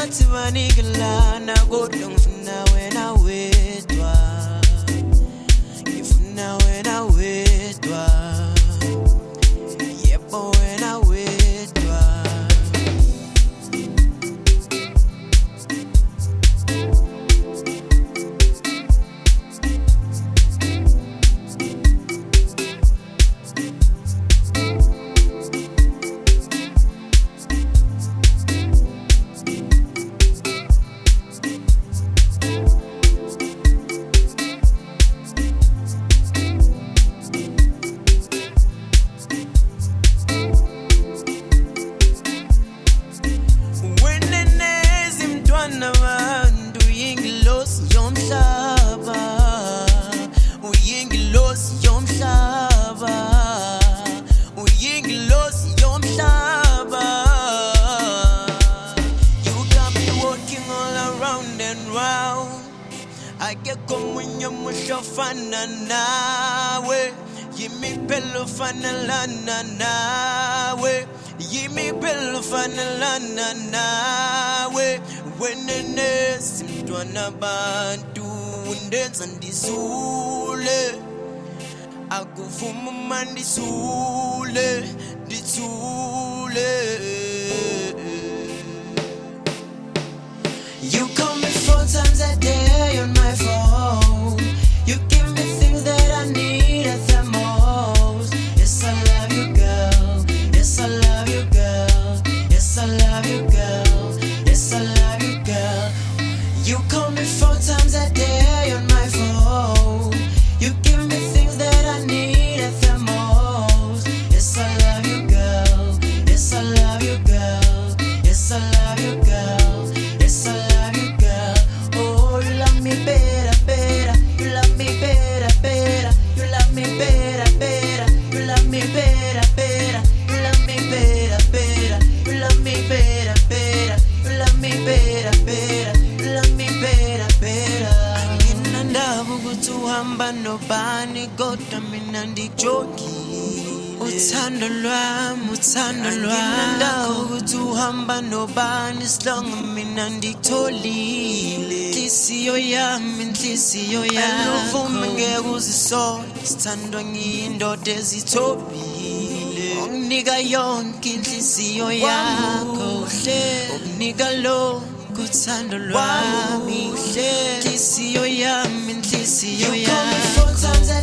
bathi banikelana kodwa ngifuna wena wedwa, ngifuna wena wedwa, yebo wena wedwa. Fana nawe, yimi pelo fana lana nawe, yimi pelo fana lana nawe. Wenene simtwana bantu ndenza ndizule, akuvuma mandizule, ndizule. You call me 4 times a day on my phone. You give me things that I need at the most. Yes, I love you, girl. Yes, I love you, girl. Yes, I love you, girl. Yes, I love you, girl. You call me 4 times a day on my phone. You give me things that I need at the most. Yes, I love you, girl. Yes, I love you, girl. Yes, I love you, girl. Yes, I love you, girl. Oh, you love me better, better. You love me better, better. You love me better, better. You love me better, better. You love me better, better. You love me better, better. You love me better, better. You love me better, better. Anginandaba ukuthi uhamba nobani kodwa mina ndijogile. Uthando lwami, uthando lwami. Anginandaba ukuthi uhamba nobani silonga mina ndikutholile. Inhliziyo yami, inhliziyo yami. Aluvume ngeke uzisole, sithandwa ngiyindoda ezithobile. Unginika yonke inhliziyo yakho, unginika lonke uthando lwami. Inhliziyo yami, inhliziyo yami.